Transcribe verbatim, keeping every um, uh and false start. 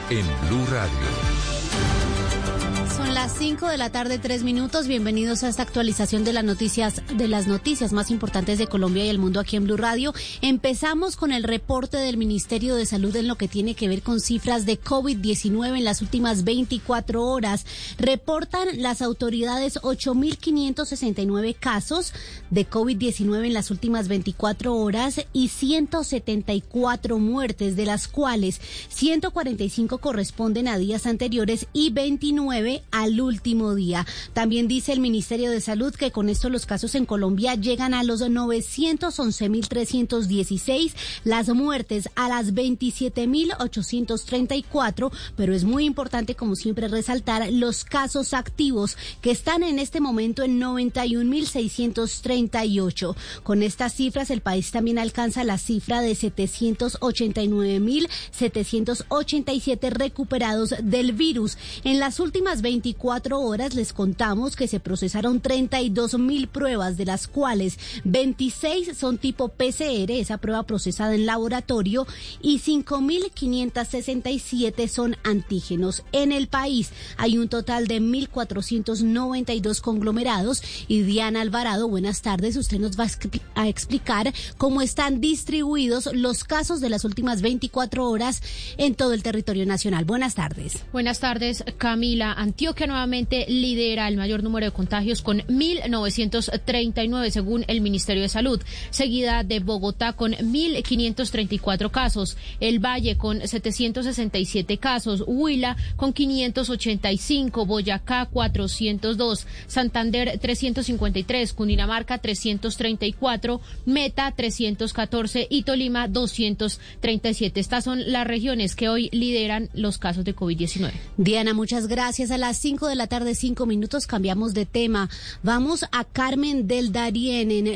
en Blue Radio. Son las cinco de la tarde, tres minutos. Bienvenidos a esta actualización de las noticias, de las noticias más importantes de Colombia y el mundo aquí en Blue Radio. Empezamos con el reporte del Ministerio de Salud en lo que tiene que ver con cifras de COVID diecinueve en las últimas veinticuatro horas. Reportan las autoridades ocho mil quinientos sesenta y nueve casos de COVID diecinueve en las últimas veinticuatro horas y ciento setenta y cuatro muertes, de las cuales ciento cuarenta y cinco corresponden a días anteriores y veintinueve al último día. También dice el Ministerio de Salud que con esto los casos en Colombia llegan a los novecientos once mil trescientos dieciséis, las muertes a las veintisiete mil ochocientos treinta y cuatro, pero es muy importante, como siempre, resaltar los casos activos que están en este momento en noventa y un mil seiscientos treinta y ocho. Con estas cifras el país también alcanza la cifra de setecientos ochenta y nueve mil setecientos ochenta y siete recuperados del virus. En las últimas veinticuatro horas les contamos que se procesaron treinta y dos mil pruebas, de las cuales veintiséis son tipo P C R, esa prueba procesada en laboratorio, y cinco mil quinientos sesenta y siete son antígenos. En el país hay un total de mil cuatrocientos noventa y dos conglomerados. Y Diana Alvarado, buenas tardes. Usted nos va a explicar cómo están distribuidos los casos de las últimas veinticuatro horas en todo el territorio nacional. Buenas tardes. Buenas tardes, Camila. Antioquia nuevamente lidera el mayor número de contagios con mil novecientos treinta y nueve según el Ministerio de Salud, seguida de Bogotá con mil quinientos treinta y cuatro casos, el Valle con setecientos sesenta y siete casos, Huila con quinientos ochenta y cinco, Boyacá cuatrocientos dos, Santander trescientos cincuenta y tres, Cundinamarca trescientos treinta y cuatro, Meta trescientos catorce y Tolima doscientos treinta y siete. Estas son las regiones que hoy lideran los casos de COVID diecinueve. Diana, muchas gracias. A las cinco de la tarde, cinco minutos, cambiamos de tema. Vamos a Carmen del Darién, en